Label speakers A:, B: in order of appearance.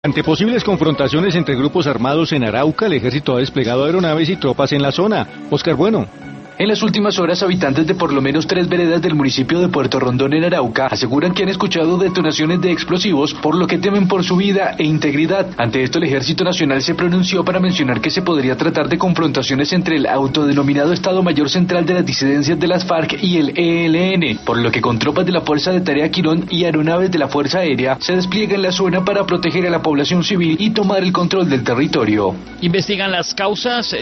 A: Ante posibles confrontaciones entre grupos armados en Arauca, el ejército ha desplegado aeronaves y tropas en la zona. Oscar Bueno.
B: En las últimas horas, habitantes de por lo menos 3 veredas del municipio de Puerto Rondón en Arauca aseguran que han escuchado detonaciones de explosivos, por lo que temen por su vida e integridad. Ante esto, el Ejército Nacional se pronunció para mencionar que se podría tratar de confrontaciones entre el autodenominado Estado Mayor Central de las disidencias de las FARC y el ELN, por lo que con tropas de la Fuerza de Tarea Quirón y aeronaves de la Fuerza Aérea se despliega en la zona para proteger a la población civil y tomar el control del territorio.
C: Investigan las causas